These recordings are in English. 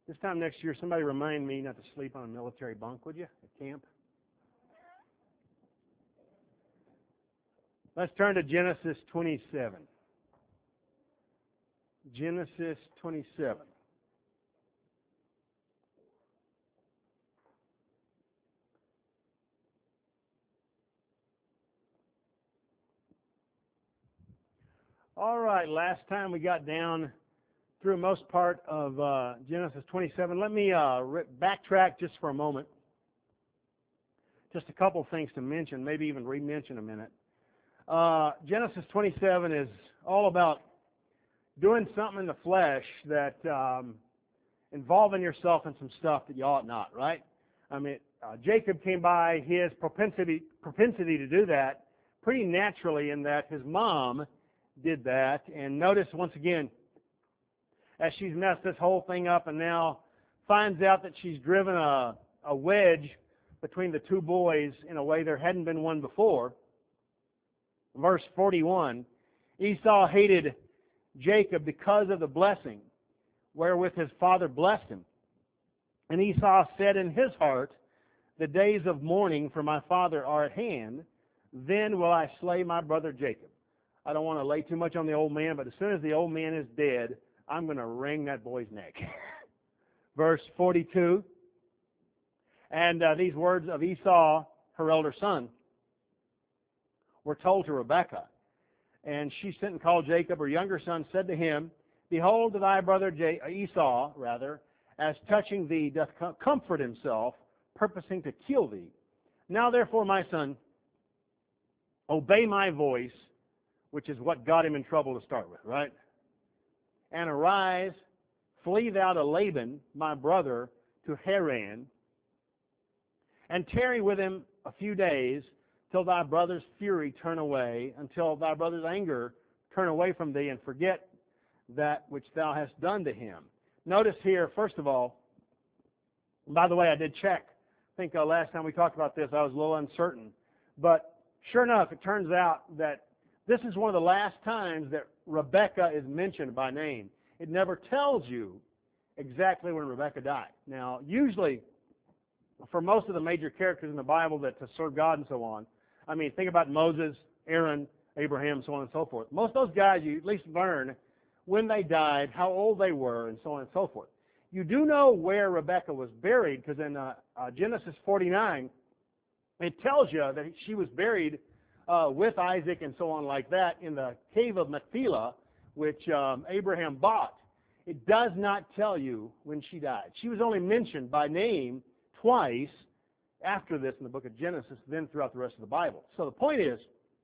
This time next year, somebody remind me not to sleep on a military bunk, would you, at camp? Let's turn to Genesis 27. Genesis 27. All right, last time we got down through most part of Genesis 27. Let me backtrack just for a moment. Just a couple things to mention, maybe even re-mention a minute. Genesis 27 is all about doing something in the flesh that involving yourself in some stuff that you ought not, right? I mean, Jacob came by his propensity to do that pretty naturally in that his mom did that. And notice once again, as she's messed this whole thing up and now finds out that she's driven a wedge between the two boys in a way there hadn't been one before. Verse 41, Esau hated Jacob because of the blessing wherewith his father blessed him. And Esau said in his heart, the days of mourning for my father are at hand, then will I slay my brother Jacob. I don't want to lay too much on the old man, but as soon as the old man is dead, I'm going to wring that boy's neck. Verse 42, and these words of Esau, her elder son, were told to Rebekah. And she sent and called Jacob. Her younger son said to him, behold, thy brother Esau, as touching thee, doth comfort himself, purposing to kill thee. Now therefore, my son, obey my voice, which is what got him in trouble to start with, right? And arise, flee thou to Laban, my brother, to Haran, and tarry with him a few days, till thy brother's fury turn away, until thy brother's anger turn away from thee, and forget that which thou hast done to him. Notice here, first of all, by the way, I did check. I think last time we talked about this, I was a little uncertain. But sure enough, it turns out that this is one of the last times that Rebekah is mentioned by name. It never tells you exactly when Rebekah died. Now, usually, for most of the major characters in the Bible that to serve God and so on, I mean, think about Moses, Aaron, Abraham, so on and so forth. Most of those guys, you at least learn when they died, how old they were, and so on and so forth. You do know where Rebekah was buried, because in Genesis 49, it tells you that she was buried with Isaac and so on like that in the cave of Machpelah, which Abraham bought. It does not tell you when she died. She was only mentioned by name twice after this in the book of Genesis, then throughout the rest of the Bible. So the point is,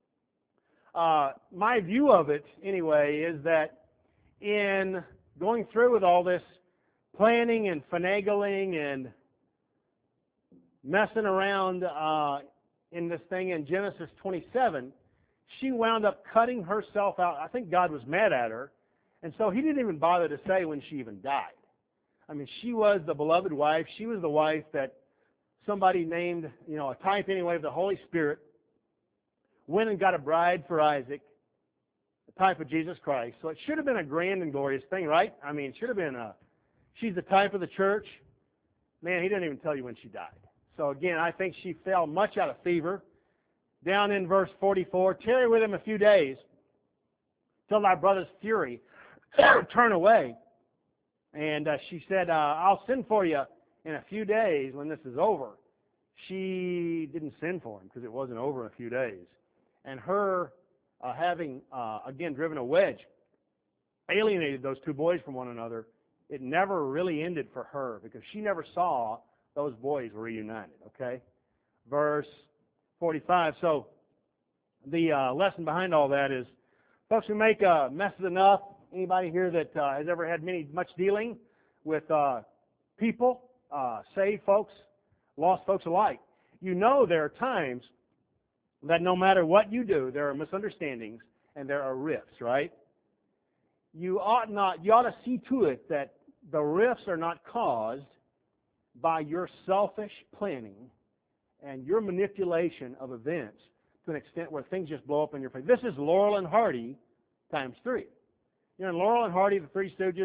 my view of it anyway is that in going through with all this planning and finagling and messing around in this thing in Genesis 27, she wound up cutting herself out. I think God was mad at her, and so he didn't even bother to say when she even died. I mean, she was the beloved wife. She was the wife that somebody named, a type anyway of the Holy Spirit, went and got a bride for Isaac, the type of Jesus Christ. So it should have been a grand and glorious thing, right? I mean, it should have been she's the type of the church. Man, he didn't even tell you when she died. So again, I think she fell much out of fever. Down in verse 44, tarry with him a few days, till thy brother's fury turn away. And she said, I'll send for you in a few days when this is over. She didn't send for him because it wasn't over in a few days. And her having, again, driven a wedge, alienated those two boys from one another, it never really ended for her because she never saw those boys reunited, okay? Verse 45. So the lesson behind all that is, folks, we make messes enough. Anybody here that has ever had much dealing with people, saved folks, lost folks alike, you know there are times that no matter what you do, there are misunderstandings and there are rifts, right? You ought to see to it that the rifts are not caused by your selfish planning and your manipulation of events to an extent where things just blow up in your face. This is Laurel and Hardy times 3. In Laurel and Hardy, the Three Stooges,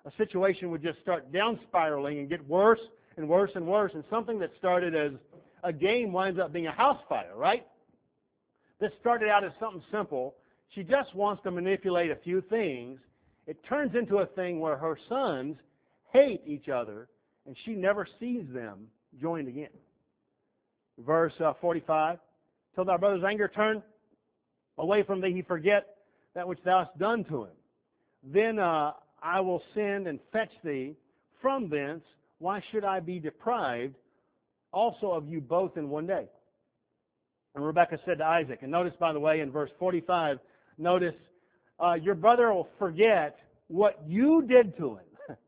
a situation would just start down spiraling and get worse and worse and worse, and something that started as a game winds up being a house fire, right? This started out as something simple. She just wants to manipulate a few things. It turns into a thing where her sons hate each other, and she never sees them joined again. Verse 45, till thy brother's anger turn away from thee, he forget that which thou hast done to him. Then I will send and fetch thee from thence. Why should I be deprived also of you both in one day? And Rebekah said to Isaac, and notice, by the way, in verse 45, notice, your brother will forget what you did to him.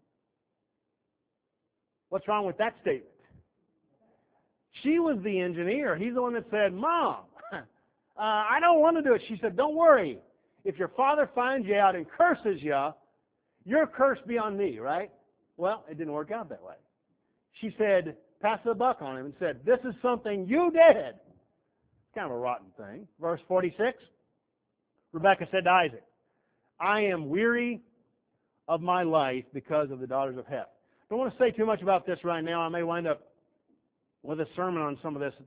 What's wrong with that statement? She was the engineer. He's the one that said, Mom, I don't want to do it. She said, don't worry. If your father finds you out and curses you, your curse be on me, right? Well, it didn't work out that way. She said, pass the buck on him and said, this is something you did. Kind of a rotten thing. Verse 46, Rebekah said to Isaac, I am weary of my life because of the daughters of Heth. Don't want to say too much about this right now. I may wind up with a sermon on some of this at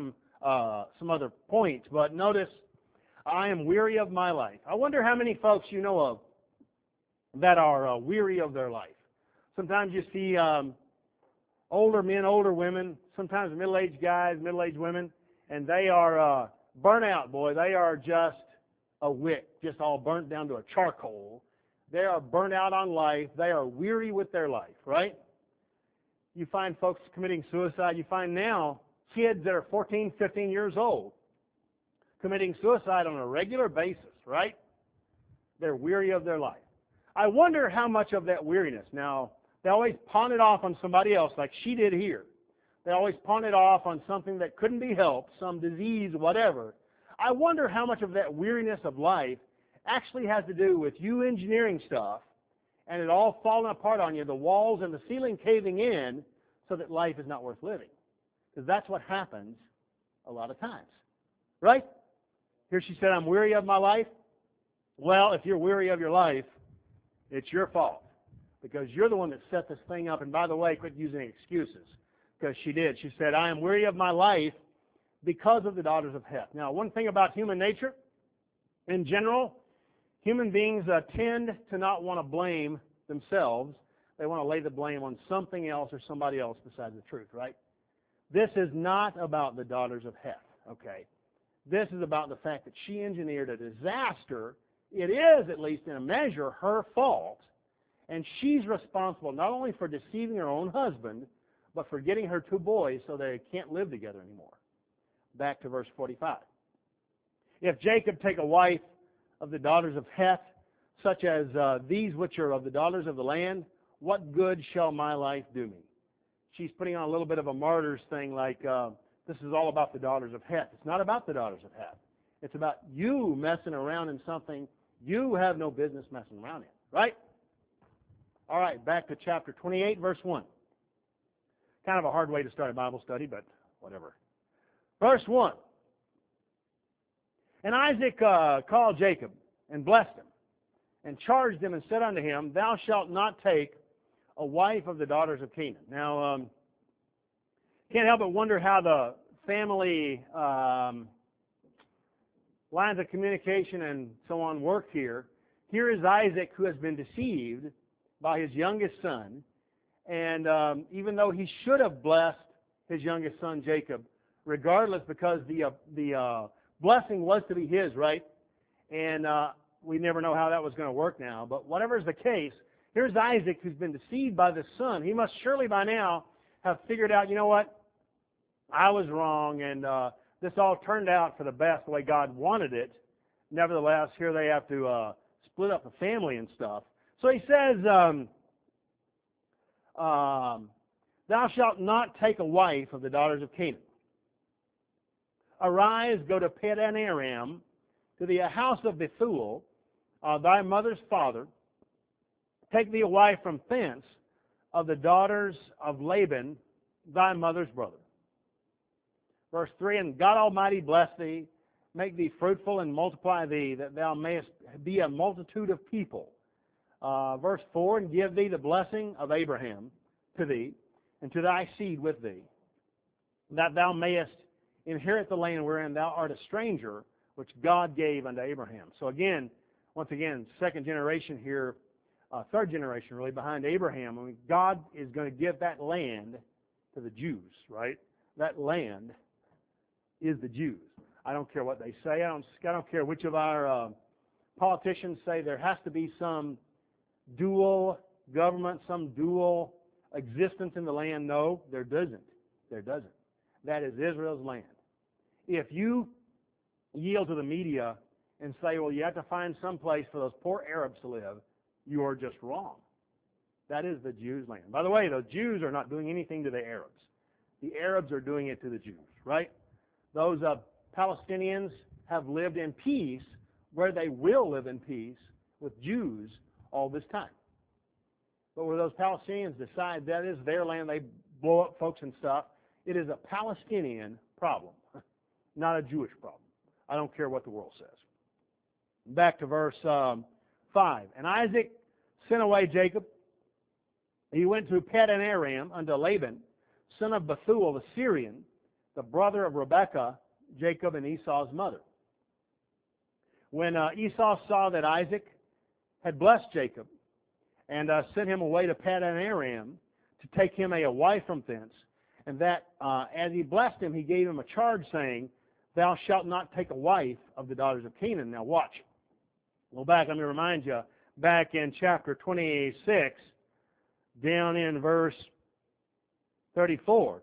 some other point. But notice, I am weary of my life. I wonder how many folks you know of that are weary of their life. Sometimes you see older men, older women, sometimes middle-aged guys, middle-aged women, and they are burnt out, boy. They are just a wick, just all burnt down to a charcoal. They are burnt out on life. They are weary with their life, right? You find folks committing suicide. You find now kids that are 14, 15 years old committing suicide on a regular basis, right? They're weary of their life. I wonder how much of that weariness. Now, they always pawn it off on somebody else like she did here. They always pawn it off on something that couldn't be helped, some disease, whatever. I wonder how much of that weariness of life actually has to do with you engineering stuff and it all falling apart on you, the walls and the ceiling caving in so that life is not worth living. Because that's what happens a lot of times. Right? Here she said, I'm weary of my life. Well, if you're weary of your life, it's your fault. Because you're the one that set this thing up. And by the way, quit using excuses. Because she did. She said, I am weary of my life because of the daughters of Heth. Now, one thing about human nature, in general, human beings tend to not want to blame themselves. They want to lay the blame on something else or somebody else besides the truth, right? This is not about the daughters of Heth, okay? This is about the fact that she engineered a disaster. It is, at least in a measure, her fault. And she's responsible not only for deceiving her own husband, but for getting her two boys so they can't live together anymore. Back to verse 45. If Jacob take a wife of the daughters of Heth, such as these which are of the daughters of the land, what good shall my life do me? She's putting on a little bit of a martyr's thing like, this is all about the daughters of Heth. It's not about the daughters of Heth. It's about you messing around in something you have no business messing around in, right? All right, back to chapter 28, verse 1. Kind of a hard way to start a Bible study, but whatever. Verse 1. And Isaac called Jacob and blessed him and charged him and said unto him, thou shalt not take a wife of the daughters of Canaan. Now, can't help but wonder how the family lines of communication and so on work here. Here is Isaac who has been deceived by his youngest son. And even though he should have blessed his youngest son, Jacob, regardless, because the blessing was to be his, right? And we never know how that was going to work now. But whatever is the case, here's Isaac who's been deceived by the son. He must surely by now have figured out, you know what? I was wrong, and this all turned out for the best the way God wanted it. Nevertheless, here they have to split up the family and stuff. So he says, thou shalt not take a wife of the daughters of Canaan. Arise, go to Padan Aram, to the house of Bethuel, thy mother's father. Take thee a wife from thence of the daughters of Laban, thy mother's brother. Verse 3, and God Almighty bless thee, make thee fruitful and multiply thee, that thou mayest be a multitude of people. Verse 4, and give thee the blessing of Abraham to thee, and to thy seed with thee, that thou mayest inherit the land wherein thou art a stranger, which God gave unto Abraham. So again, once again, second generation here, third generation really, behind Abraham. I mean, God is going to give that land to the Jews, right? That land is the Jews. I don't care what they say. I don't care which of our politicians say there has to be some dual government, some dual existence in the land. No, there doesn't. There doesn't. That is Israel's land. If you yield to the media and say, well, you have to find some place for those poor Arabs to live, you are just wrong. That is the Jews' land. By the way, the Jews are not doing anything to the Arabs. The Arabs are doing it to the Jews, right? Those Palestinians have lived in peace where they will live in peace with Jews all this time. But where those Palestinians decide that is their land, they blow up folks and stuff, it is a Palestinian problem, not a Jewish problem. I don't care what the world says. Back to verse 5. And Isaac sent away Jacob. He went to Paddan Aram unto Laban, son of Bethuel the Syrian, the brother of Rebekah, Jacob and Esau's mother. When Esau saw that Isaac had blessed Jacob and sent him away to Paddan Aram to take him a wife from thence, and that as he blessed him, he gave him a charge, saying, thou shalt not take a wife of the daughters of Canaan. Now watch. Go back, let me remind you, back in chapter 26, down in verse 34.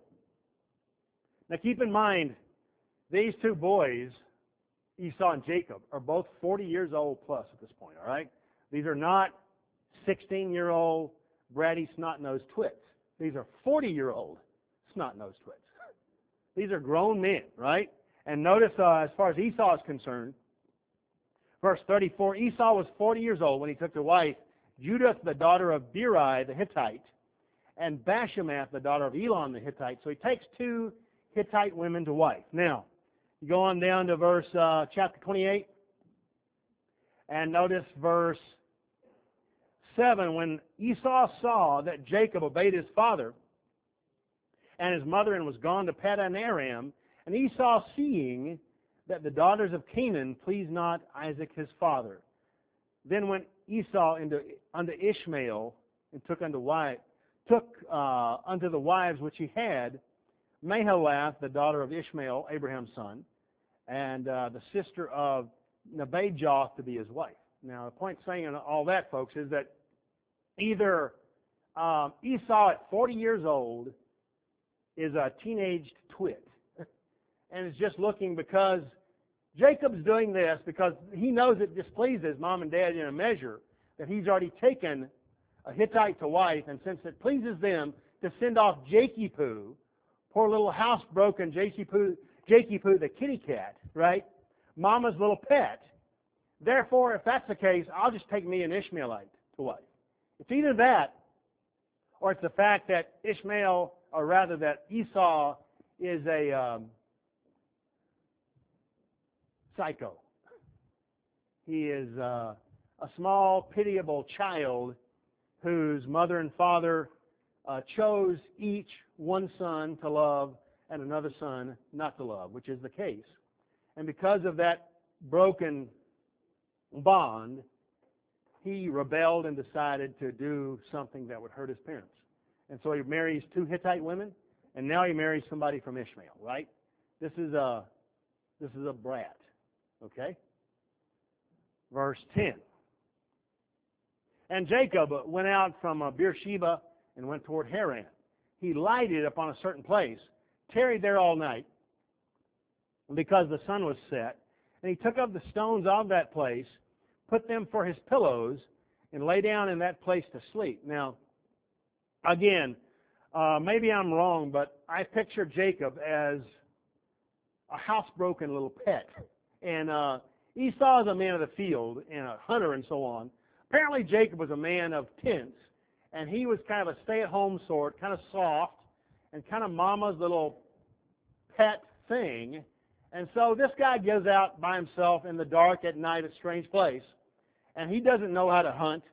Now keep in mind, these two boys, Esau and Jacob, are both 40 years old plus at this point, all right? These are not 16-year-old bratty snot-nosed twits. These are 40-year-old snot-nosed twits. These are grown men, right? And notice, as far as Esau is concerned, verse 34, Esau was 40 years old when he took to wife Judith, the daughter of Beri the Hittite, and Bashemath, the daughter of Elon the Hittite. So he takes two Hittite women to wife. Now, you go on down to verse chapter 28, and notice verse 7. When Esau saw that Jacob obeyed his father and his mother and was gone to Paddan Aram, and Esau seeing that the daughters of Canaan pleased not Isaac his father, then went Esau unto Ishmael and took unto the wives which he had, Mahalath, the daughter of Ishmael, Abraham's son, and the sister of Nebajoth to be his wife. Now, the point saying all that, folks, is that either Esau at 40 years old is a teenaged twit and is just looking because Jacob's doing this because he knows it displeases mom and dad in a measure that he's already taken a Hittite to wife, and since it pleases them to send off Jakey-Poo, poor little housebroken Jakey-Poo the kitty cat, right? Mama's little pet. Therefore, if that's the case, I'll just take me an Ishmaelite to wife. It's either that, or it's the fact that Ishmael, or rather that Esau, is a psycho. He is a small, pitiable child whose mother and father chose each one son to love and another son not to love, which is the case. And because of that broken bond, he rebelled and decided to do something that would hurt his parents. And so he marries two Hittite women, and now he marries somebody from Ishmael, right? This is a brat, okay? Verse 10. And Jacob went out from Beersheba and went toward Haran. He lighted upon a certain place, tarried there all night, because the sun was set. And he took up the stones of that place, put them for his pillows, and lay down in that place to sleep. Now, again, maybe I'm wrong, but I picture Jacob as a housebroken little pet. And Esau is a man of the field and a hunter and so on. Apparently Jacob was a man of tents, and he was kind of a stay-at-home sort, kind of soft, and kind of mama's little pet thing. And so this guy goes out by himself in the dark at night, a strange place, and he doesn't know how to hunt.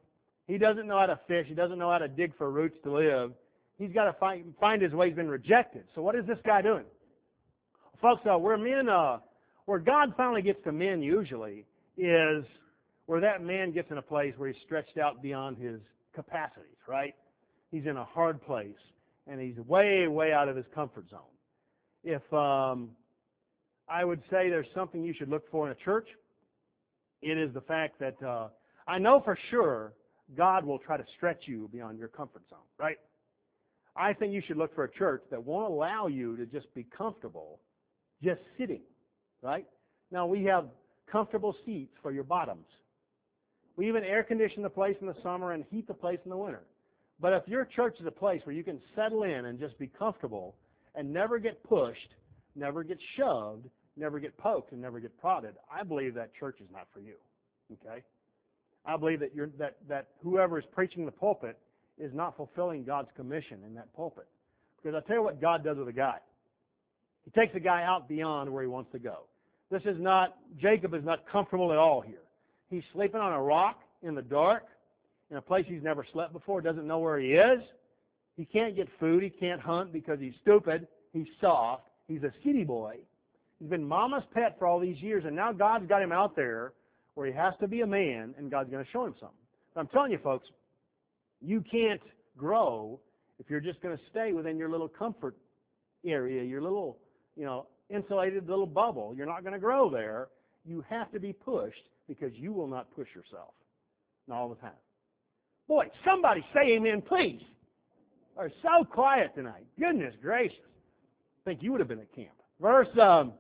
He doesn't know how to fish. He doesn't know how to dig for roots to live. He's got to find his way. He's been rejected. So what is this guy doing? Folks, where God finally gets to men usually is where that man gets in a place where he's stretched out beyond his capacities, right? He's in a hard place, and he's way, way out of his comfort zone. If I would say there's something you should look for in a church, it is the fact that I know for sure God will try to stretch you beyond your comfort zone, right? I think you should look for a church that won't allow you to just be comfortable just sitting, right? Now, we have comfortable seats for your bottoms. We even air condition the place in the summer and heat the place in the winter. But if your church is a place where you can settle in and just be comfortable and never get pushed, never get shoved, never get poked, and never get prodded, I believe that church is not for you. Okay? I believe that that whoever is preaching the pulpit is not fulfilling God's commission in that pulpit. Because I'll tell you what God does with a guy. He takes a guy out beyond where he wants to go. Jacob is not comfortable at all here. He's sleeping on a rock in the dark, in a place he's never slept before, doesn't know where he is. He can't get food. He can't hunt because he's stupid. He's soft. He's a city boy. He's been mama's pet for all these years, and now God's got him out there where he has to be a man, and God's going to show him something. But I'm telling you, folks, you can't grow if you're just going to stay within your little comfort area, your little, insulated little bubble. You're not going to grow there. You have to be pushed because you will not push yourself. Not all the time. Boy, somebody say amen, please. They're so quiet tonight. Goodness gracious. I think you would have been at camp. Verse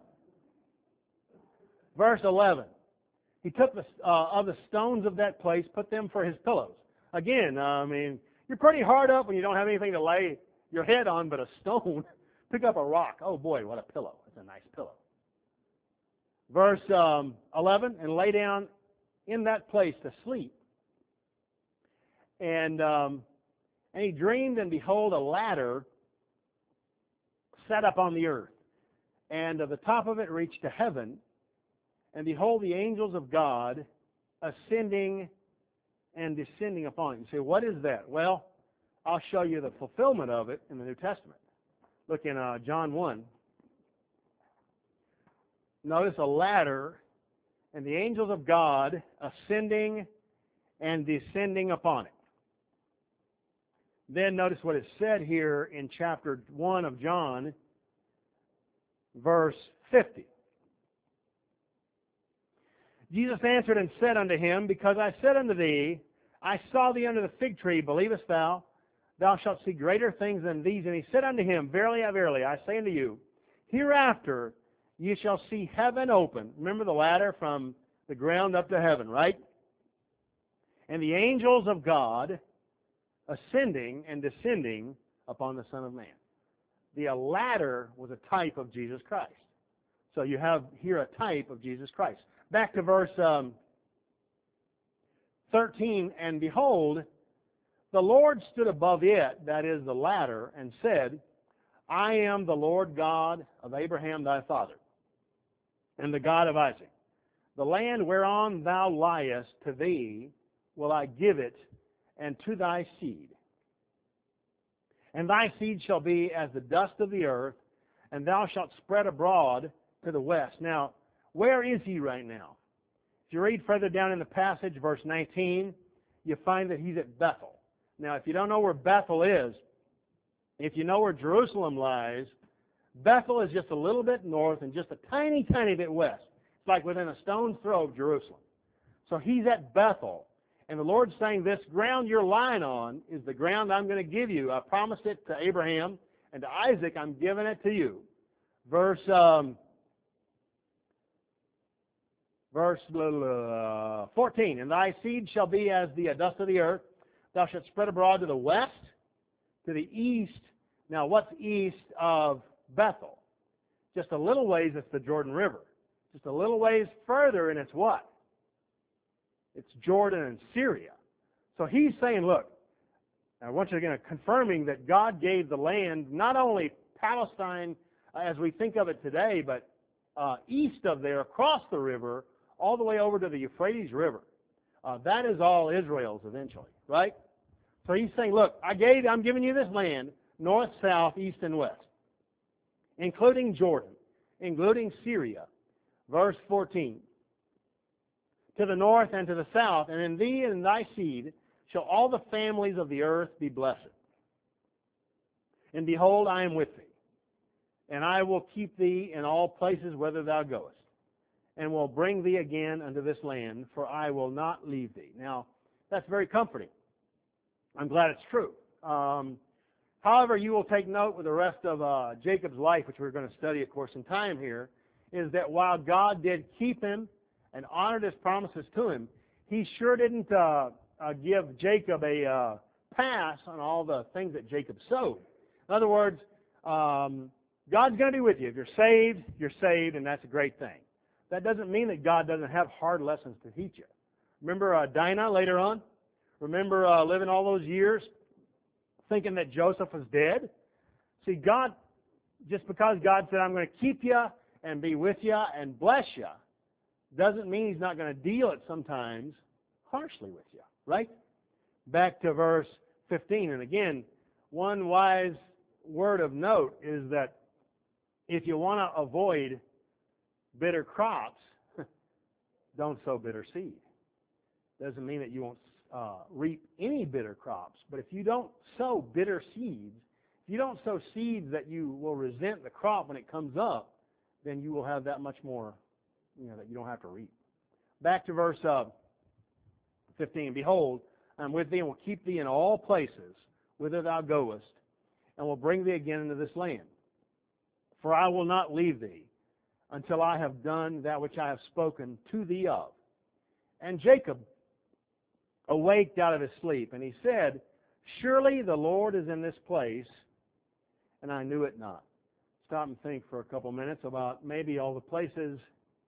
11. He took of the stones of that place, put them for his pillows. Again, you're pretty hard up when you don't have anything to lay your head on but a stone. Pick up a rock. Oh boy, what a pillow. It's a nice pillow. Verse 11, and lay down in that place to sleep. And he dreamed, and behold, a ladder set up on the earth. And the top of it reached to heaven. And behold, the angels of God ascending and descending upon it. You say, what is that? Well, I'll show you the fulfillment of it in the New Testament. Look in John 1. Notice a ladder and the angels of God ascending and descending upon it. Then notice what is said here in chapter 1 of John, verse 50. Jesus answered and said unto him, because I said unto thee, I saw thee under the fig tree, believest thou? Thou shalt see greater things than these. And he said unto him, verily, verily, I say unto you, hereafter ye shall see heaven open. Remember the ladder from the ground up to heaven, right? And the angels of God ascending and descending upon the Son of Man. The ladder was a type of Jesus Christ. So you have here a type of Jesus Christ. Back to verse 13, and behold, the Lord stood above it, that is the ladder, and said, I am the Lord God of Abraham thy father, and the God of Isaac. The land whereon thou liest, to thee will I give it, and to thy seed. And thy seed shall be as the dust of the earth, and thou shalt spread abroad to the west. Now, where is he right now? If you read further down in the passage, verse 19, you find that he's at Bethel. Now, if you don't know where Bethel is, if you know where Jerusalem lies, Bethel is just a little bit north and just a tiny, tiny bit west. It's like within a stone's throw of Jerusalem. So he's at Bethel. And the Lord's saying, this ground you're lying on is the ground I'm going to give you. I promised it to Abraham, and to Isaac I'm giving it to you. Verse 14, and thy seed shall be as the dust of the earth. Thou shalt spread abroad to the west, to the east. Now, what's east of Bethel? Just a little ways, it's the Jordan River. Just a little ways further, and it's what? It's Jordan and Syria. So he's saying, look, I want you to confirming that God gave the land, not only Palestine as we think of it today, but east of there, across the river, all the way over to the Euphrates River. That is all Israel's eventually, right? So he's saying, look, I'm giving you this land, north, south, east, and west, including Jordan, including Syria. Verse 14. To the north and to the south, and in thee and in thy seed shall all the families of the earth be blessed. And behold, I am with thee, and I will keep thee in all places whither thou goest, and will bring thee again unto this land, for I will not leave thee. Now, that's very comforting. I'm glad it's true. However, you will take note with the rest of Jacob's life, which we're going to study, of course, in time here, is that while God did keep him and honored his promises to him, he sure didn't give Jacob a pass on all the things that Jacob sowed. In other words, God's going to be with you. If you're saved, and that's a great thing. That doesn't mean that God doesn't have hard lessons to teach you. Remember Dinah later on? Remember living all those years thinking that Joseph was dead? See, God, just because God said, I'm going to keep you and be with you and bless you, doesn't mean he's not going to deal it sometimes harshly with you, right? Back to verse 15. And again, one wise word of note is that if you want to avoid bitter crops, don't sow bitter seed. Doesn't mean that you won't reap any bitter crops, but if you don't sow bitter seeds, if you don't sow seeds that you will resent the crop when it comes up, then you will have that much more, that you don't have to reap. Back to verse 15. Behold, I am with thee and will keep thee in all places whither thou goest, and will bring thee again into this land. For I will not leave thee until I have done that which I have spoken to thee of. And Jacob awaked out of his sleep, and he said, Surely the Lord is in this place, and I knew it not. Stop and think for a couple minutes about maybe all the places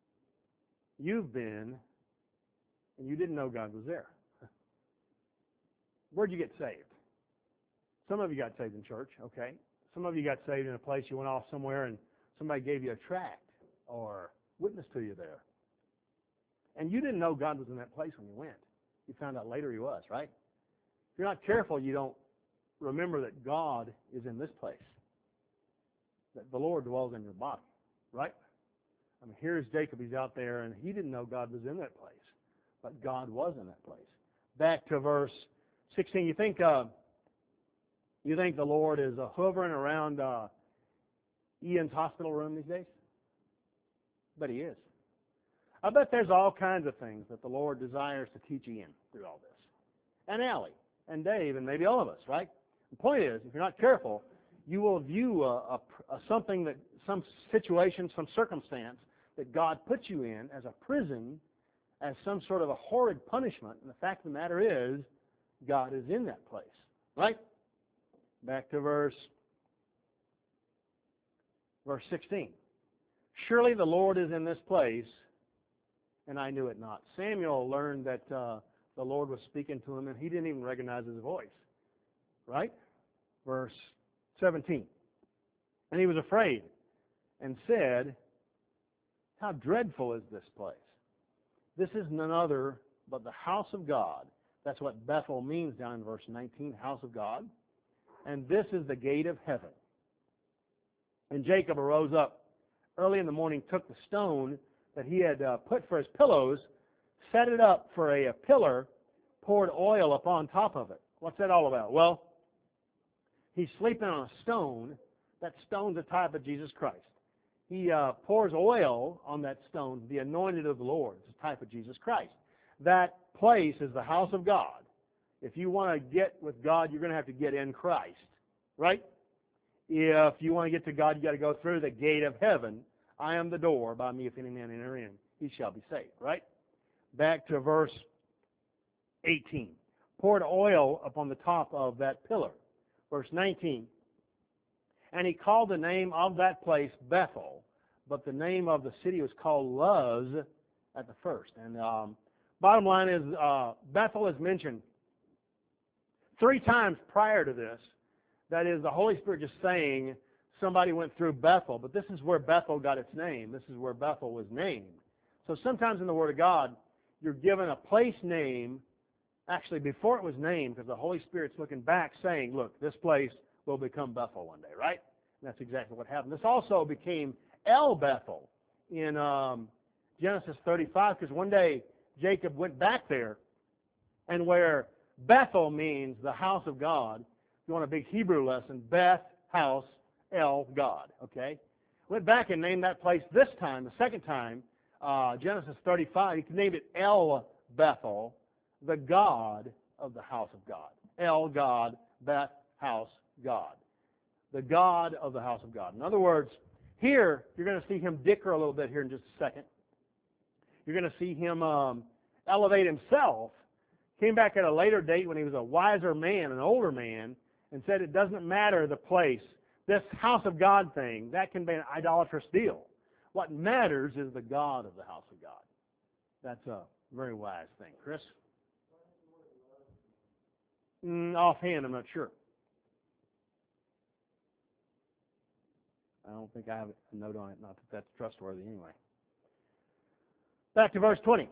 you've been, and you didn't know God was there. Where'd you get saved? Some of you got saved in church, okay. Some of you got saved in a place you went off somewhere and somebody gave you a tract or witnessed to you there. And you didn't know God was in that place when you went. You found out later he was, right? If you're not careful, you don't remember that God is in this place, that the Lord dwells in your body, right? I mean, here's Jacob. He's out there, and he didn't know God was in that place, but God was in that place. Back to verse 16. You think the Lord is hovering around Ian's hospital room these days? But he is. I bet there's all kinds of things that the Lord desires to teach Ian through all this. And Allie, and Dave, and maybe all of us, right? The point is, if you're not careful, you will view something that, some situation, some circumstance that God puts you in as a prison, as some sort of a horrid punishment. And the fact of the matter is, God is in that place, right? Back to verse 16. Surely the Lord is in this place, and I knew it not. Samuel learned that the Lord was speaking to him, and he didn't even recognize his voice, right? Verse 17. And he was afraid and said, How dreadful is this place? This is none other but the house of God. That's what Bethel means down in verse 19, house of God. And this is the gate of heaven. And Jacob arose up early in the morning, took the stone that he had put for his pillows, set it up for a pillar, poured oil upon top of it. What's that all about? Well, he's sleeping on a stone. That stone's a type of Jesus Christ. He pours oil on that stone, the anointed of the Lord. It's a type of Jesus Christ. That place is the house of God. If you want to get with God, you're going to have to get in Christ, right? If you want to get to God, you got to go through the gate of heaven. I am the door. By me, if any man enter in, he shall be saved, right? Back to verse 18. Poured oil upon the top of that pillar. Verse 19. And he called the name of that place Bethel, but the name of the city was called Luz at the first. And bottom line is, Bethel is mentioned 3 times prior to this. That is, the Holy Spirit just saying somebody went through Bethel, but this is where Bethel got its name. This is where Bethel was named. So sometimes in the Word of God, you're given a place name, actually before it was named, because the Holy Spirit's looking back saying, look, this place will become Bethel one day, right? And that's exactly what happened. This also became El Bethel in Genesis 35, because one day Jacob went back there, and where Bethel means the house of God, if you want a big Hebrew lesson, Beth, house, El, God, okay? Went back and named that place this time, the second time, Genesis 35, he named it El Bethel, the God of the house of God. El, God, Beth, house, God. The God of the house of God. In other words, here, you're going to see him dicker a little bit here in just a second. You're going to see him elevate himself. Came back at a later date when he was a wiser man, an older man, and said it doesn't matter the place. This house of God thing, that can be an idolatrous deal. What matters is the God of the house of God. That's a very wise thing. Chris? Offhand, I'm not sure. I don't think I have a note on it, not that that's trustworthy anyway. Back to verse 20.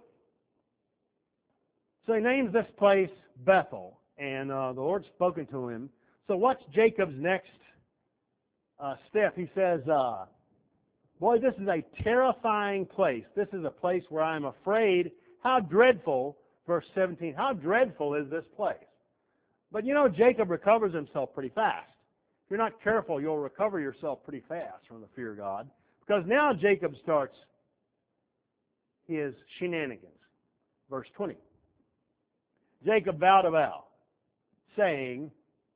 So he names this place Bethel, and the Lord's spoken to him. So what's Jacob's next step? He says, boy, this is a terrifying place. This is a place where I'm afraid. How dreadful, verse 17, how dreadful is this place? But you know, Jacob recovers himself pretty fast. If you're not careful, you'll recover yourself pretty fast from the fear of God. Because now Jacob starts his shenanigans. Verse 20. Jacob vowed a vow, saying,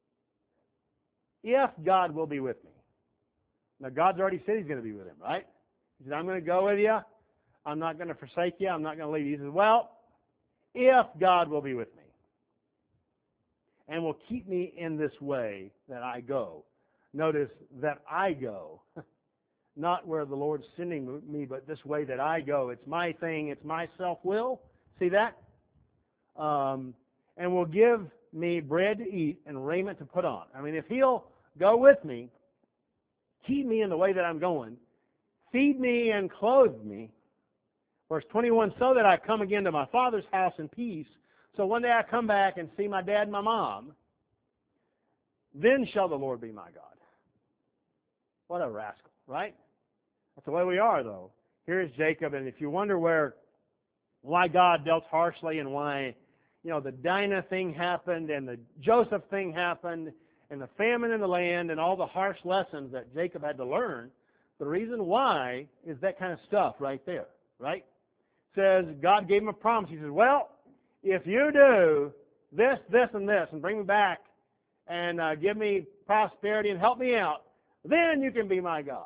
if God will be with me. Now, God's already said he's going to be with him, right? He said, I'm going to go with you. I'm not going to forsake you. I'm not going to leave you. He says, well, if God will be with me and will keep me in this way that I go. Notice that I go. Not where the Lord's sending me, but this way that I go. It's my thing. It's my self-will. See that? And will give me bread to eat and raiment to put on. I mean, if he'll go with me, keep me in the way that I'm going, feed me and clothe me. Verse 21, so that I come again to my father's house in peace. So one day I come back and see my dad and my mom. Then shall the Lord be my God. What a rascal, right? That's the way we are, though. Here's Jacob, and if you wonder why God dealt harshly and why, the Dinah thing happened and the Joseph thing happened and the famine in the land and all the harsh lessons that Jacob had to learn, the reason why is that kind of stuff right there, right? It says God gave him a promise. He says, well, if you do this, this, and this and bring me back and give me prosperity and help me out, then you can be my God.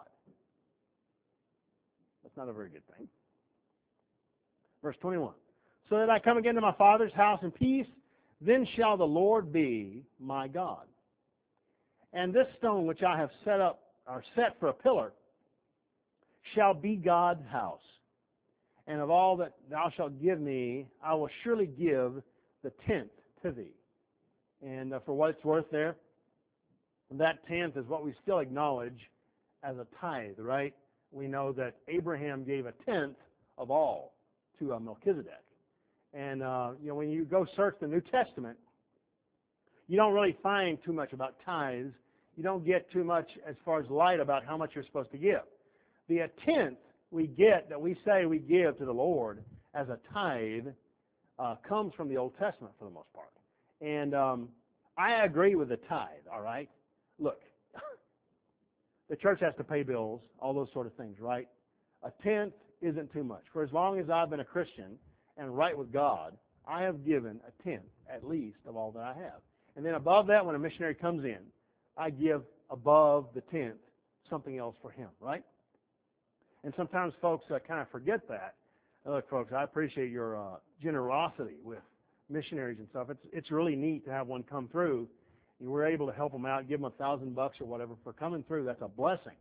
That's not a very good thing. Verse 21. So that I come again to my father's house in peace, then shall the Lord be my God. And this stone which I have set for a pillar shall be God's house. And of all that thou shalt give me, I will surely give the tenth to thee. And for what it's worth there, that tenth is what we still acknowledge as a tithe, right? We know that Abraham gave a tenth of all to Melchizedek. And, when you go search the New Testament, you don't really find too much about tithes. You don't get too much as far as light about how much you're supposed to give. The tenth we get that we say we give to the Lord as a tithe comes from the Old Testament for the most part. And I agree with the tithe, all right? Look, the church has to pay bills, all those sort of things, right? A tenth isn't too much. For as long as I've been a Christian and right with God, I have given a tenth, at least, of all that I have. And then above that, when a missionary comes in, I give above the tenth something else for him, right? And sometimes folks kind of forget that. Look, folks, I appreciate your generosity with missionaries and stuff. It's really neat to have one come through. You were able to help them out, give them $1,000 or whatever for coming through. That's a blessing.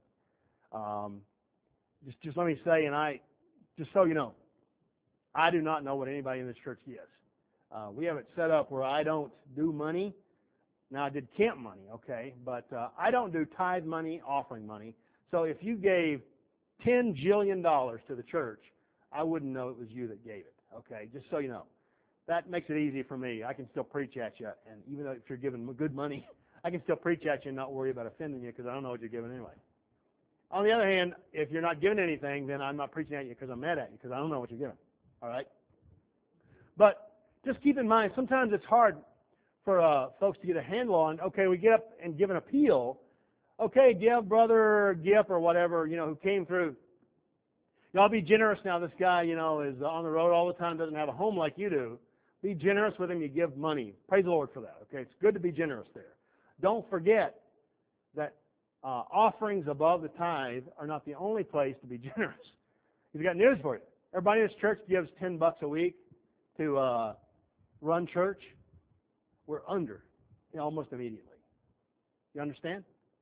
Just let me say, and just so you know, I do not know what anybody in this church gives. We have it set up where I don't do money. Now, I did camp money, okay, but I don't do tithe money, offering money. So if you gave $10 jillion to the church, I wouldn't know it was you that gave it, okay, just so you know. That makes it easy for me. I can still preach at you, and even though if you're giving good money, I can still preach at you and not worry about offending you because I don't know what you're giving anyway. On the other hand, if you're not giving anything, then I'm not preaching at you because I'm mad at you because I don't know what you're giving. All right? But just keep in mind, sometimes it's hard for folks to get a handle on, okay, we get up and give an appeal. Okay, give Brother Gipp or whatever, who came through. Y'all be generous now. This guy, is on the road all the time, doesn't have a home like you do. Be generous with him. You give money. Praise the Lord for that. Okay, it's good to be generous there. Don't forget that offerings above the tithe are not the only place to be generous. He's got news for you. Everybody in this church gives $10 a week to run church. We're under almost immediately. You understand?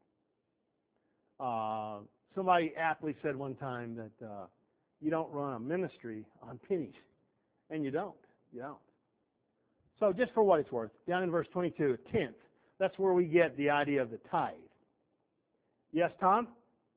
Somebody aptly said one time that you don't run a ministry on pennies, and you don't. You don't. So just for what it's worth, down in verse 22, a tenth. That's where we get the idea of the tithe. Yes, Tom?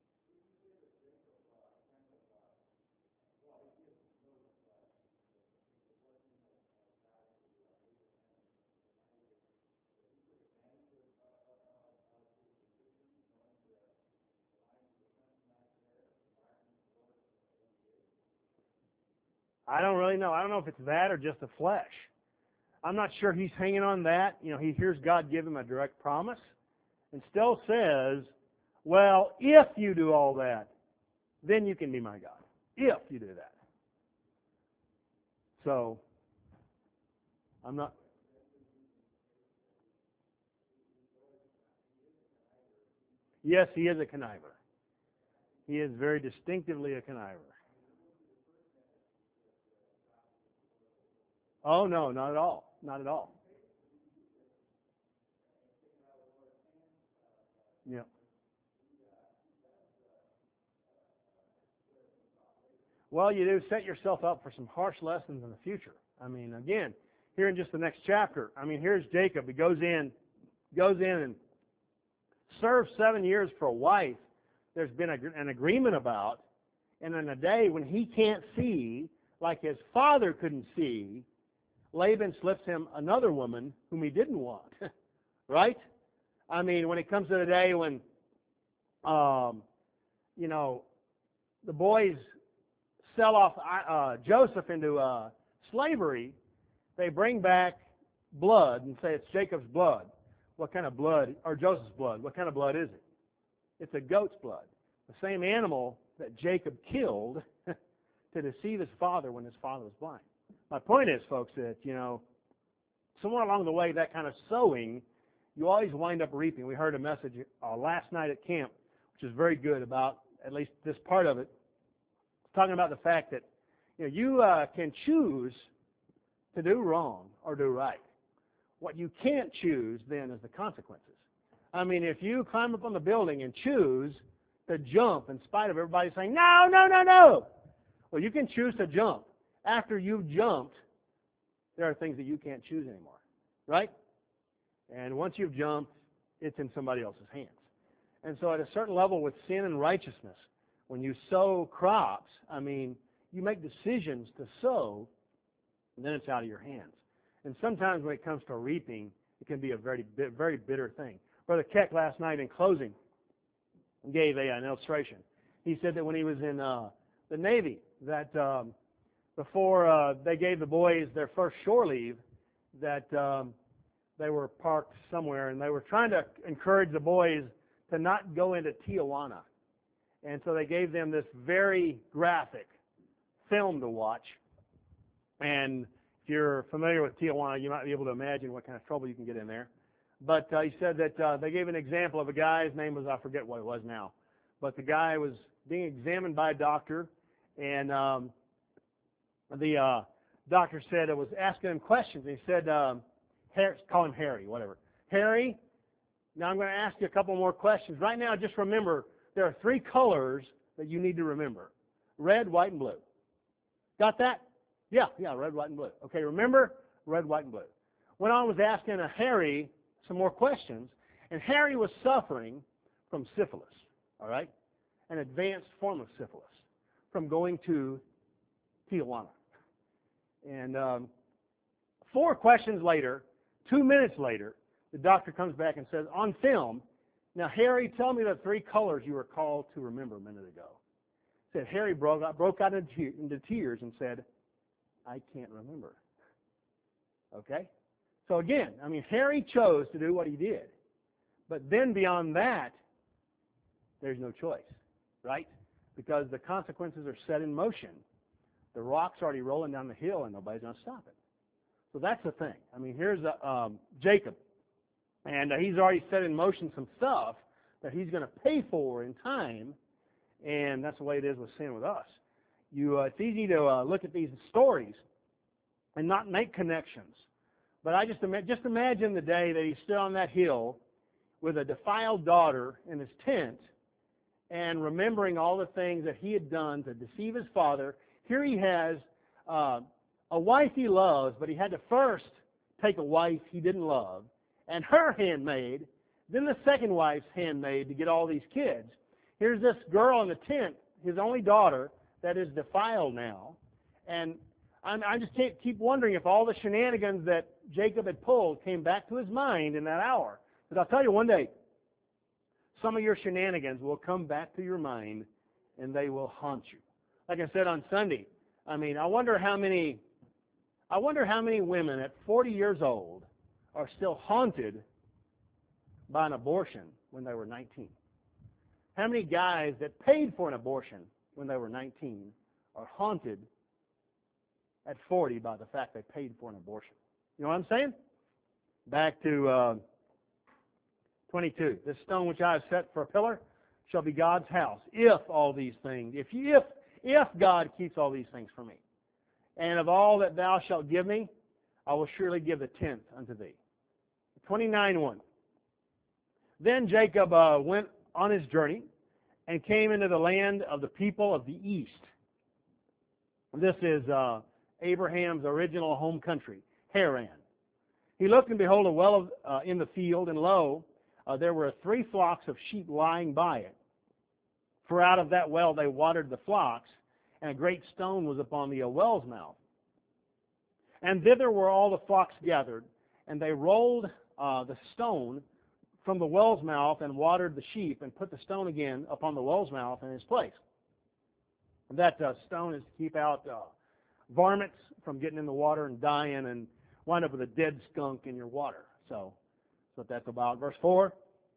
I don't really know. I don't know if it's that or just the flesh. I'm not sure he's hanging on that. He hears God give him a direct promise and still says, well, if you do all that, then you can be my God. If you do that. So, I'm not... Yes, he is a conniver. He is very distinctively a conniver. Oh, no, not at all. Not at all. Yeah. Well, you do set yourself up for some harsh lessons in the future. I mean, again, here in just the next chapter, here's Jacob. He goes in and serves 7 years for a wife there's been an agreement about, and in a day when he can't see, like his father couldn't see, Laban slips him another woman whom he didn't want. Right? When it comes to the day when, the boys sell off Joseph into slavery, they bring back blood and say it's Jacob's blood. What kind of blood? Or Joseph's blood. What kind of blood is it? It's a goat's blood. The same animal that Jacob killed to deceive his father when his father was blind. My point is, folks, that, somewhere along the way, that kind of sowing, you always wind up reaping. We heard a message last night at camp, which is very good about at least this part of it. It's talking about the fact that you can choose to do wrong or do right. What you can't choose then is the consequences. If you climb up on the building and choose to jump in spite of everybody saying, no, no, no, no. Well, you can choose to jump. After you've jumped, there are things that you can't choose anymore. Right? And once you've jumped, it's in somebody else's hands. And so at a certain level with sin and righteousness, when you sow crops, you make decisions to sow, and then it's out of your hands. And sometimes when it comes to reaping, it can be a very, very bitter thing. Brother Keck last night in closing gave an illustration. He said that when he was in the Navy, that before they gave the boys their first shore leave, that they were parked somewhere, and they were trying to encourage the boys to not go into Tijuana. And so they gave them this very graphic film to watch. And if you're familiar with Tijuana, you might be able to imagine what kind of trouble you can get in there. But he said that they gave an example of a guy, his name was, I forget what it was now, but the guy was being examined by a doctor, and the doctor said, it was asking him questions. He said, call him Harry, whatever. Harry, now I'm going to ask you a couple more questions. Right now, just remember, there are 3 colors that you need to remember. Red, white, and blue. Got that? Yeah, red, white, and blue. Okay, remember, red, white, and blue. When I was asking Harry some more questions, and Harry was suffering from syphilis, all right? An advanced form of syphilis from going to Tijuana. And 4 questions later, 2 minutes later, the doctor comes back and says, on film, now, Harry, tell me the 3 colors you were called to remember a minute ago. Said Harry broke out into tears and said, I can't remember. Okay? So again, I mean, Harry chose to do what he did. But then beyond that, there's no choice, right? Because the consequences are set in motion. The rock's already rolling down the hill and nobody's going to stop it. So that's the thing. I mean, here's Jacob. And he's already set in motion some stuff that he's going to pay for in time. And that's the way it is with sin with us. It's easy to look at these stories and not make connections. But I just imagine the day that he stood on that hill with a defiled daughter in his tent and remembering all the things that he had done to deceive his father. Here he has a wife he loves, but he had to first take a wife he didn't love and her handmaid, then the second wife's handmaid to get all these kids. Here's this girl in the tent, his only daughter, that is defiled now. And I just keep wondering if all the shenanigans that Jacob had pulled came back to his mind in that hour. But I'll tell you one day, some of your shenanigans will come back to your mind and they will haunt you. Like I said on Sunday, I mean, I wonder how many women at 40 years old are still haunted by an abortion when they were 19. How many guys that paid for an abortion when they were 19 are haunted at 40 by the fact they paid for an abortion? You know what I'm saying? Back to 22. This stone which I have set for a pillar shall be God's house. If all these things, if God keeps all these things for me, and of all that thou shalt give me, I will surely give the 10th unto thee. 29:1. Then Jacob went on his journey and came into the land of the people of the east. This is Abraham's original home country, Haran. He looked, and behold, a well in the field, and lo, there were 3 flocks of sheep lying by it. For out of that well they watered the flocks, and a great stone was upon the well's mouth. And thither were all the flocks gathered, and they rolled the stone from the well's mouth and watered the sheep, and put the stone again upon the well's mouth in its place. And that stone is to keep out varmints from getting in the water and dying and wind up with a dead skunk in your water. So that's what that's about. Verse 4.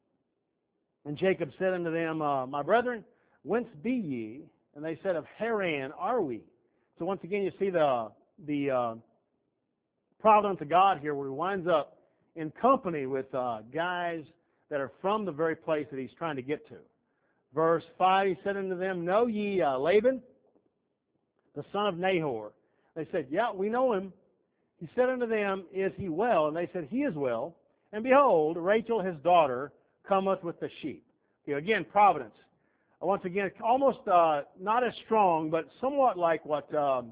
And Jacob said unto them, my brethren, whence be ye? And they said, of Haran are we. So once again, you see the providence of God here, where he winds up in company with guys that are from the very place that he's trying to get to. Verse 5, he said unto them, know ye Laban, the son of Nahor? They said, yeah, we know him. He said unto them, is he well? And they said, he is well. And behold, Rachel his daughter cometh with the sheep. Okay, again, providence. Once again, almost not as strong, but somewhat like what the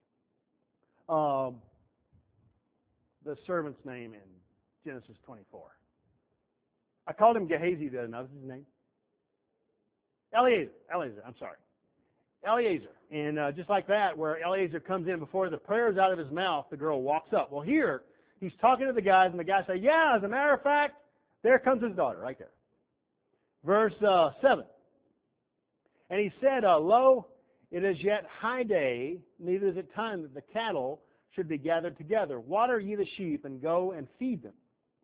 servant's name in Genesis 24. I called him Gehazi the other night. What's his name? Eliezer, I'm sorry. Eliezer. And just like that, where Eliezer comes in before the prayer's out of his mouth, the girl walks up. Well, here, he's talking to the guys, and the guys say, yeah, as a matter of fact, there comes his daughter right there. Verse 7. And he said, lo, it is yet high day, neither is it time that the cattle should be gathered together. Water ye the sheep, and go and feed them.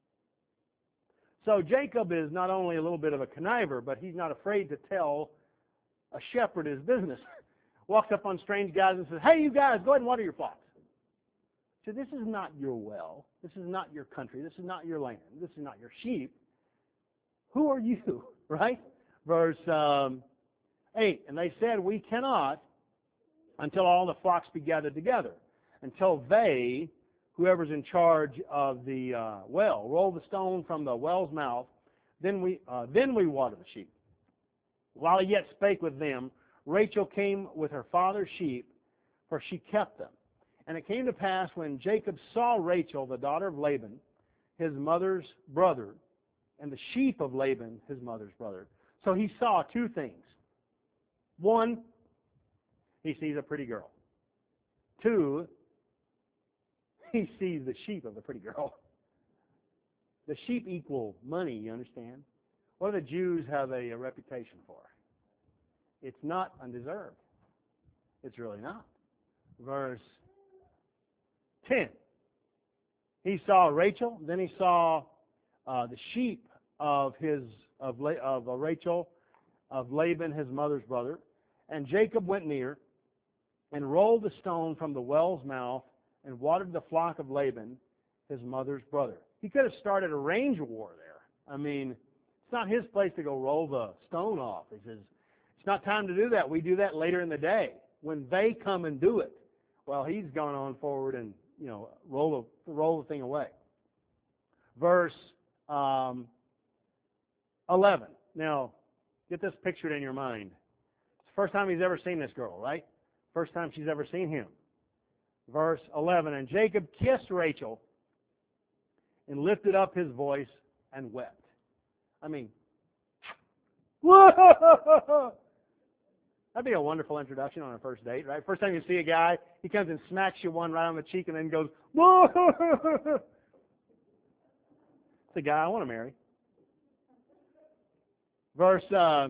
So Jacob is not only a little bit of a conniver, but he's not afraid to tell a shepherd his business. Walks up on strange guys and says, hey, you guys, go ahead and water your flocks. So this is not your well. This is not your country. This is not your land. This is not your sheep. Who are you? Right? Verse 8. And they said, we cannot until all the flocks be gathered together, until they, whoever's in charge of the well, roll the stone from the well's mouth, then we water the sheep. While he yet spake with them, Rachel came with her father's sheep, for she kept them. And it came to pass, when Jacob saw Rachel, the daughter of Laban, his mother's brother, and the sheep of Laban, his mother's brother. So he saw 2 things. 1, he sees a pretty girl. 2, he sees the sheep of the pretty girl. The sheep equal money, you understand? What do the Jews have a reputation for? It's not undeserved. It's really not. Verse 10. He saw Rachel, then he saw the sheep of Rachel, of Laban, his mother's brother. And Jacob went near and rolled the stone from the well's mouth and watered the flock of Laban, his mother's brother. He could have started a range war there. I mean, it's not his place to go roll the stone off. He says, it's not time to do that. We do that later in the day when they come and do it. Well, he's gone on forward and, roll the thing away. Verse 11. Now, get this pictured in your mind. It's the first time he's ever seen this girl, right? First time she's ever seen him. Verse 11. And Jacob kissed Rachel and lifted up his voice and wept. I mean, whoa! That'd be a wonderful introduction on a first date, right? First time you see a guy, he comes and smacks you one right on the cheek and then goes, whoa! It's the guy I want to marry. Verse, where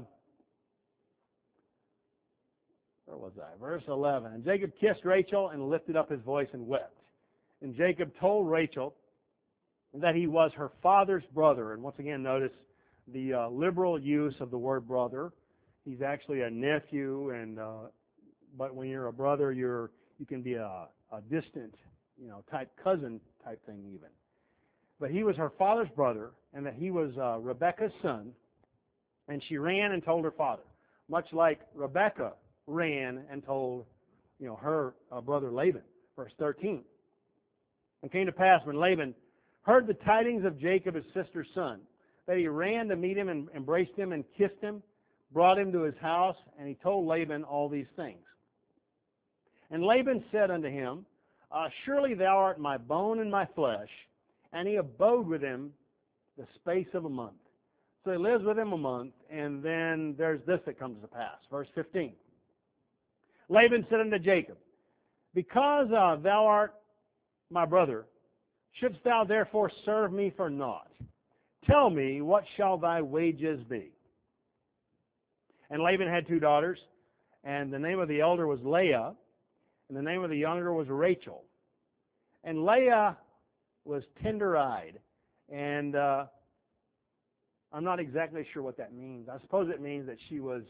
was I? Verse 11. And Jacob kissed Rachel and lifted up his voice and wept. And Jacob told Rachel that he was her father's brother. And once again, notice the liberal use of the word brother. He's actually a nephew, and but when you're a brother, you can be a distant, type cousin type thing even. But he was her father's brother, and that he was Rebekah's son, and she ran and told her father, much like Rebekah ran and told, her brother Laban. Verse 13. And came to pass when Laban heard the tidings of Jacob, his sister's son, that he ran to meet him and embraced him and kissed him, brought him to his house, and he told Laban all these things. And Laban said unto him, surely thou art my bone and my flesh. And he abode with him the space of a month. So he lives with him a month, and then there's this that comes to pass. Verse 15. Laban said unto Jacob, because thou art my brother, shouldst thou therefore serve me for naught? Tell me, what shall thy wages be? And Laban had 2 daughters, and the name of the elder was Leah, and the name of the younger was Rachel. And Leah was tender-eyed, and I'm not exactly sure what that means. I suppose it means that she was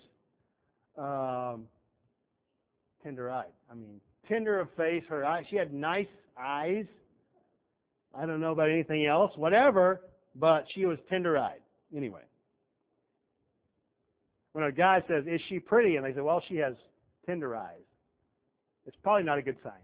tender-eyed. I mean, tender of face, her eyes. She had nice eyes. I don't know about anything else, whatever, but she was tender-eyed. Anyway. When a guy says, is she pretty? And they say, well, she has tender eyes. It's probably not a good sign.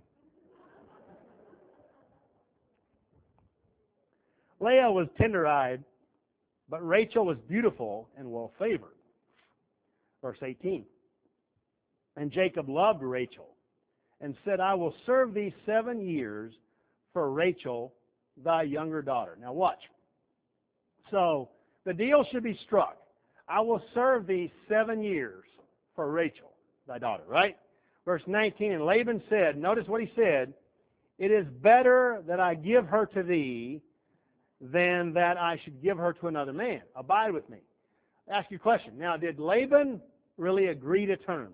Leah was tender-eyed, but Rachel was beautiful and well-favored. Verse 18. And Jacob loved Rachel and said, I will serve thee 7 years for Rachel, thy younger daughter. Now watch. So the deal should be struck. I will serve thee 7 years for Rachel, thy daughter, right? Verse 19, and Laban said, notice what he said, it is better that I give her to thee than that I should give her to another man. Abide with me. Ask you a question. Now, did Laban really agree to terms?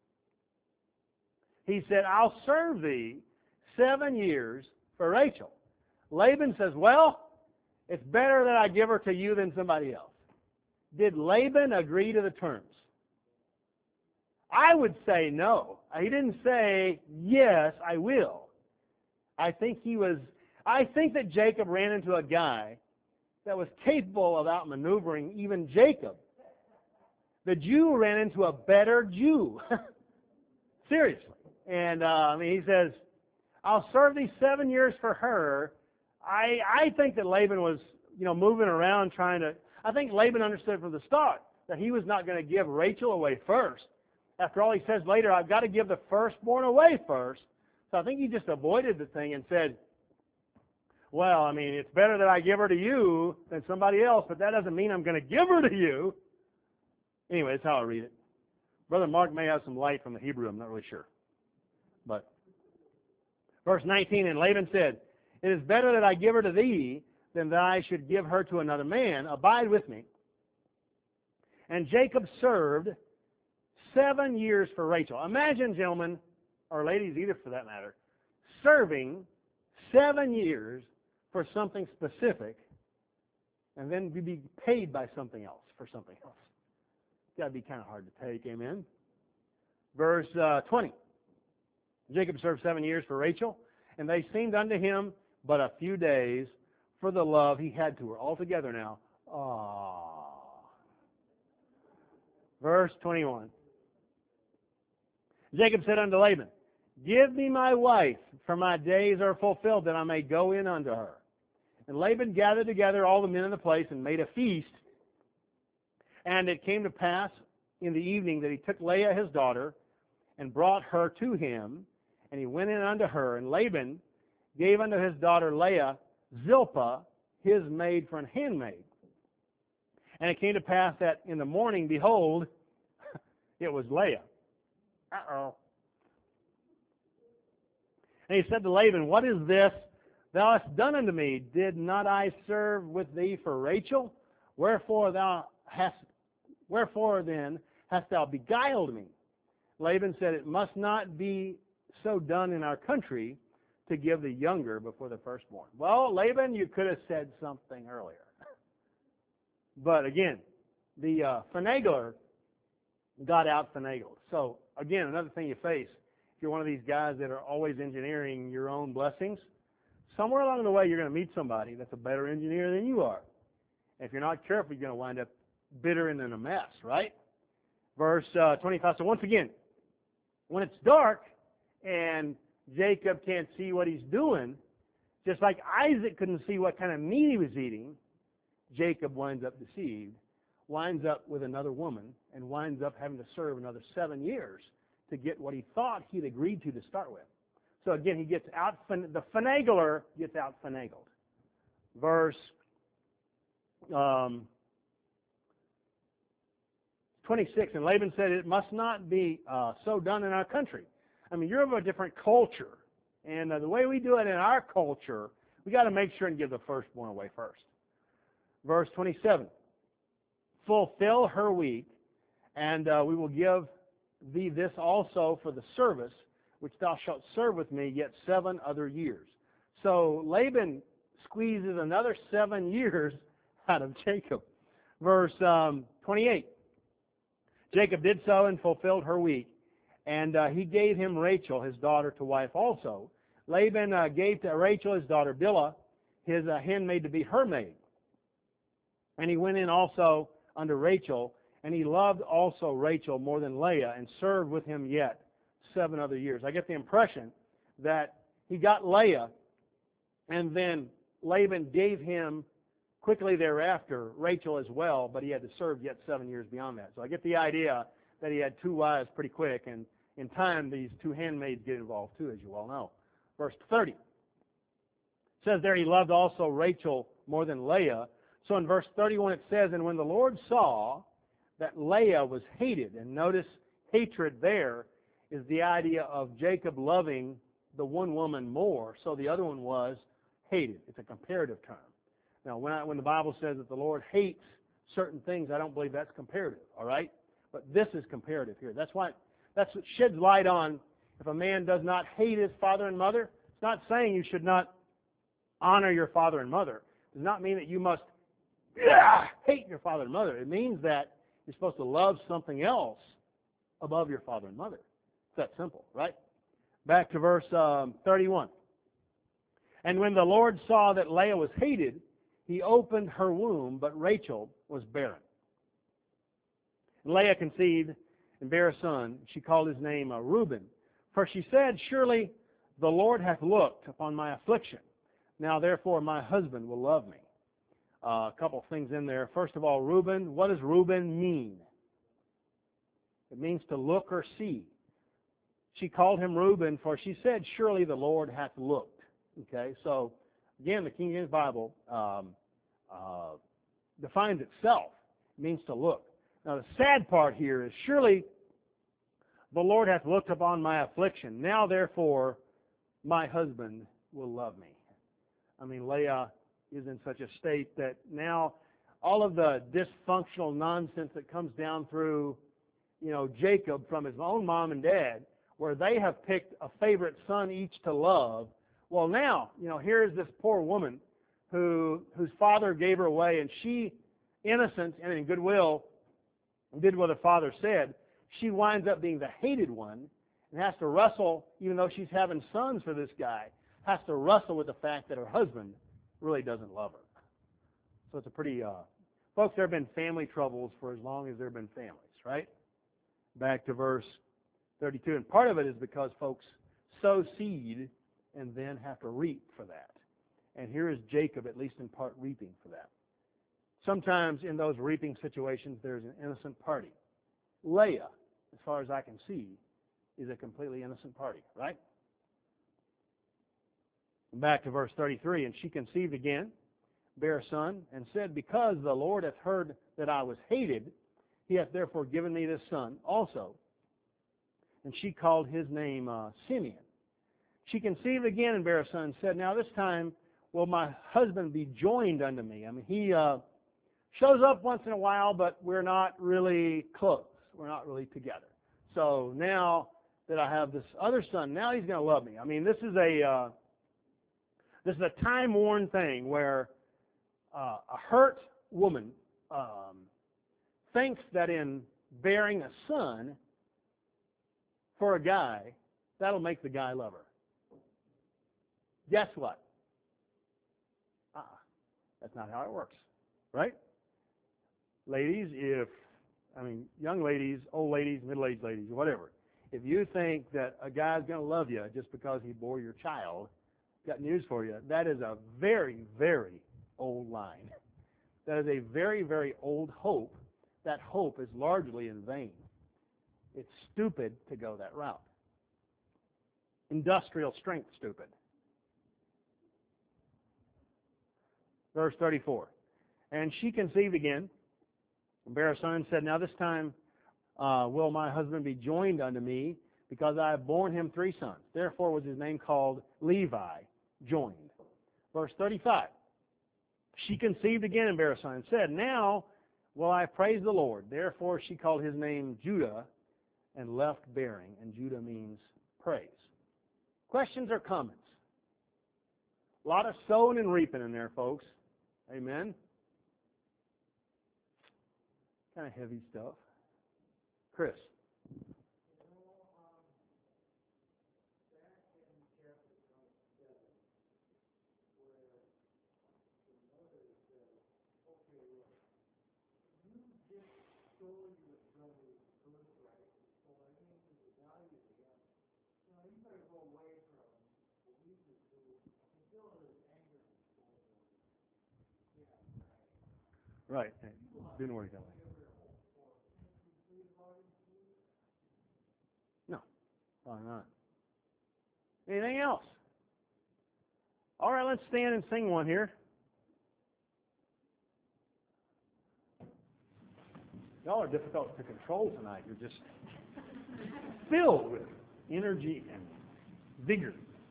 He said, I'll serve thee 7 years for Rachel. Laban says, well, it's better that I give her to you than somebody else. Did Laban agree to the terms? I would say no. He didn't say, yes, I will. I think that Jacob ran into a guy that was capable of outmaneuvering even Jacob. The Jew ran into a better Jew. Seriously. And he says, I'll serve these 7 years for her. I think that Laban was, moving around trying to, I think Laban understood from the start that he was not going to give Rachel away first. After all, he says later, I've got to give the firstborn away first. So I think he just avoided the thing and said, well, it's better that I give her to you than somebody else, but that doesn't mean I'm going to give her to you. Anyway, that's how I read it. Brother Mark may have some light from the Hebrew. I'm not really sure. But verse 19, and Laban said, It is better that I give her to thee than that I should give her to another man. Abide with me. And Jacob served 7 years for Rachel. Imagine, gentlemen, or ladies either for that matter, serving 7 years for something specific and then be paid by something else for something else. It's got to be kind of hard to take, amen? Verse 20. Jacob served 7 years for Rachel, and they seemed unto him but a few days for the love he had to her. All together now. Aww. Verse 21. Jacob said unto Laban, Give me my wife, for my days are fulfilled, that I may go in unto her. And Laban gathered together all the men in the place and made a feast. And it came to pass in the evening that he took Leah his daughter and brought her to him, and he went in unto her. And Laban gave unto his daughter Leah Zilpah, his maid, for an handmaid. And it came to pass that in the morning, behold, it was Leah. Uh-oh. And he said to Laban, What is this thou hast done unto me? Did not I serve with thee for Rachel? Wherefore then hast thou beguiled me? Laban said, It must not be so done in our country to give the younger before the firstborn. Well, Laban, you could have said something earlier. But again, the finagler got out finagled. So again, another thing you face, if you're one of these guys that are always engineering your own blessings, somewhere along the way you're going to meet somebody that's a better engineer than you are. And if you're not careful, you're going to wind up bitter and in a mess, right? Verse 25. So once again, when it's dark and Jacob can't see what he's doing, just like Isaac couldn't see what kind of meat he was eating, Jacob winds up deceived, winds up with another woman, and winds up having to serve another 7 years to get what he thought he'd agreed to start with. So again, he gets out, the finagler gets out finagled. Verse 26, and Laban said, It must not be so done in our country. I mean, you're of a different culture, and the way we do it in our culture, we got to make sure and give the firstborn away first. Verse 27, Fulfill her week, and we will give thee this also for the service which thou shalt serve with me yet 7 other years. So Laban squeezes another 7 years out of Jacob. Verse 28, Jacob did so and fulfilled her week, and he gave him Rachel, his daughter, to wife also. Laban gave to Rachel his daughter Bilhah, his handmaid, to be her maid. And he went in also unto Rachel, and he loved also Rachel more than Leah, and served with him yet 7 other years. I get the impression that he got Leah, and then Laban gave him quickly thereafter Rachel as well, but he had to serve yet 7 years beyond that. So I get the idea that he had 2 wives pretty quick, and in time these 2 handmaids get involved too, as you all know. Verse 30 it says there, he loved also Rachel more than Leah. So in verse 31 it says, And when the Lord saw that Leah was hated, and notice hatred there is the idea of Jacob loving the one woman more, so the other one was hated. It's a comparative term. Now, when the Bible says that the Lord hates certain things, I don't believe that's comparative, all right? But this is comparative here. That's what sheds light on if a man does not hate his father and mother. It's not saying you should not honor your father and mother. It does not mean that you must hate your father and mother. It means that you're supposed to love something else above your father and mother. It's that simple, right? Back to verse 31. And when the Lord saw that Leah was hated, he opened her womb, but Rachel was barren. And Leah conceived and bare a son. She called his name Reuben. For she said, Surely the Lord hath looked upon my affliction. Now therefore my husband will love me. A couple of things in there. First of all, Reuben. What does Reuben mean? It means to look or see. She called him Reuben, for she said, Surely the Lord hath looked. Okay, so again, the King James Bible defines itself. It means to look. Now, the sad part here is, surely the Lord hath looked upon my affliction. Now, therefore, my husband will love me. I mean, Leah is in such a state that now all of the dysfunctional nonsense that comes down through, Jacob from his own mom and dad, where they have picked a favorite son each to love. Well, now, here is this poor woman whose father gave her away, and she, innocent and in goodwill, did what her father said. She winds up being the hated one and has to wrestle, even though she's having sons for this guy, has to wrestle with the fact that her husband really doesn't love her. So it's a pretty, folks, there have been family troubles for as long as there have been families, right? Back to verse 32. And part of it is because folks sow seed and then have to reap for that. And here is Jacob, at least in part, reaping for that. Sometimes in those reaping situations, there's an innocent party. Leah, as far as I can see, is a completely innocent party, right? Back to verse 33. And she conceived again, bare a son, and said, because the Lord hath heard that I was hated, he hath therefore given me this son also. And she called his name Simeon. She conceived again and bare a son, and said, now this time will my husband be joined unto me. I mean, he shows up once in a while, but we're not really close. We're not really together. So now that I have this other son, now he's going to love me. I mean, this is a time-worn thing where a hurt woman thinks that in bearing a son for a guy, that'll make the guy love her. Guess what? That's not how it works, right? Ladies, young ladies, old ladies, middle-aged ladies, whatever, if you think that a guy's going to love you just because he bore your child, got news for you. That is a very, very old line. That is a very, very old hope. That hope is largely in vain. It's stupid to go that route. Industrial strength stupid. Verse 34. And she conceived again, and bare a son, and said, now this time will my husband be joined unto me, because I have borne him 3 sons. Therefore was his name called Levi, joined. Verse 35. She conceived again and bare a son, and said, now will I praise the Lord. Therefore she called his name Judah, and left bearing. And Judah means praise. Questions or comments? A lot of sowing and reaping in there, folks. Amen? Kind of heavy stuff. Chris. Right. Didn't work that way. No. Why not? Anything else? All right, let's stand and sing one here. Y'all are difficult to control tonight. You're just filled with energy and vigor.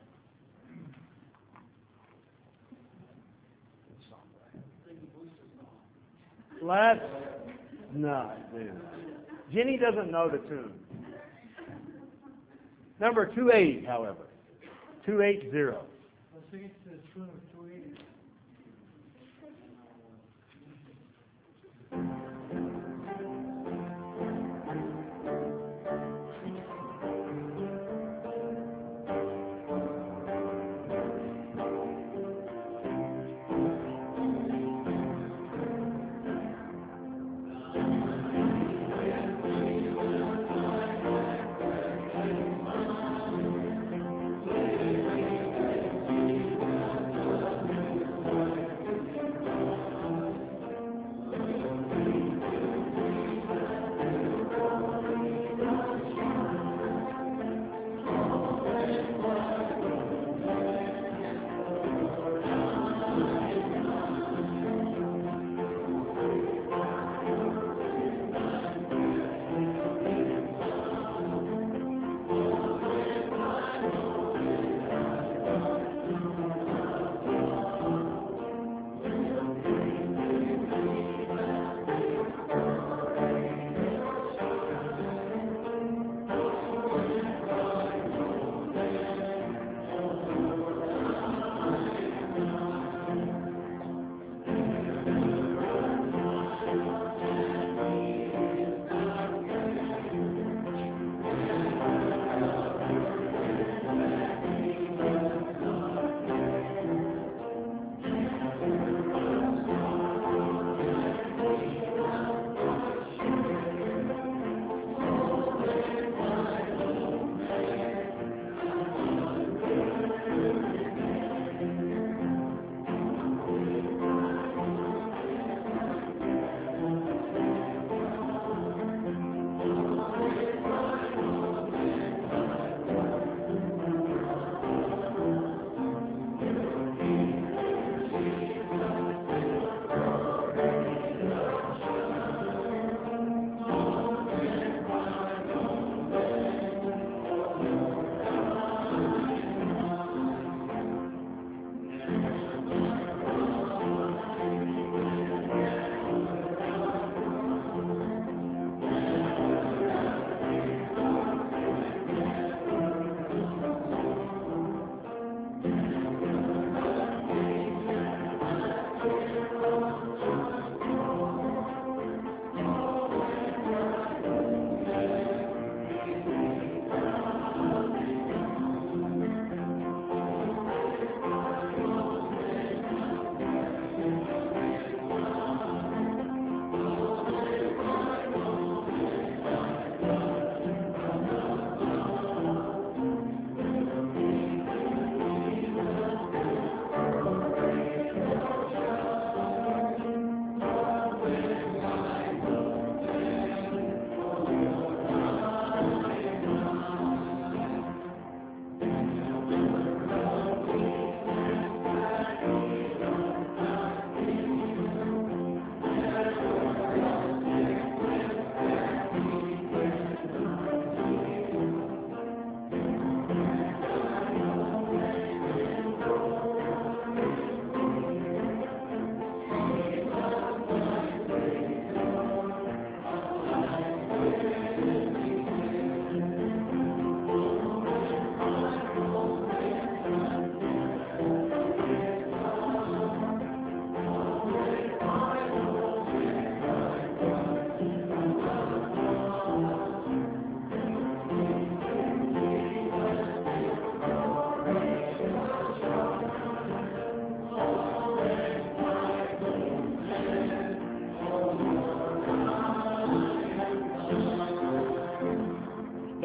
Let's not do that. Jenny doesn't know the tune. Number 280, however. 280. Let's sing it to the tune of 280.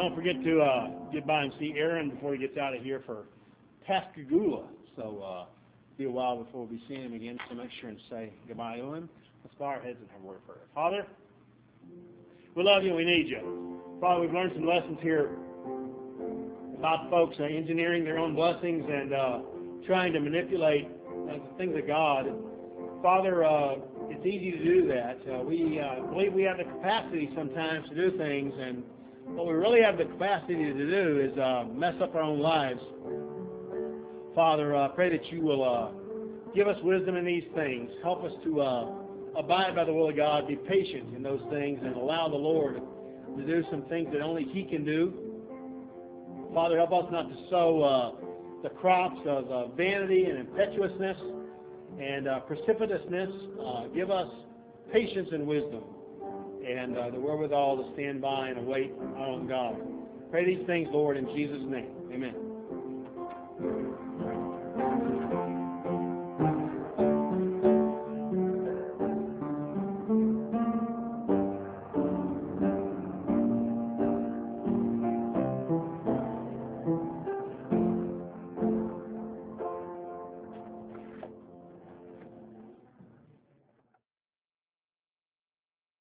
don't forget to get by and see Aaron before he gets out of here for Pascagoula. So be a while before we'll be seeing him again. So make sure and say goodbye to him. Let's bow our heads and have a word of prayer. Father, we love you and we need you. Father, we've learned some lessons here about folks engineering their own blessings and trying to manipulate the things of God. Father, it's easy to do that. We believe we have the capacity sometimes to do things, and what we really have the capacity to do is mess up our own lives. Father, I pray that you will give us wisdom in these things. Help us to abide by the will of God, be patient in those things, and allow the Lord to do some things that only He can do. Father, help us not to sow the crops of vanity and impetuousness and precipitousness. Give us patience and wisdom and the wherewithal to stand by and await our own God. Pray these things, Lord, in Jesus' name. Amen.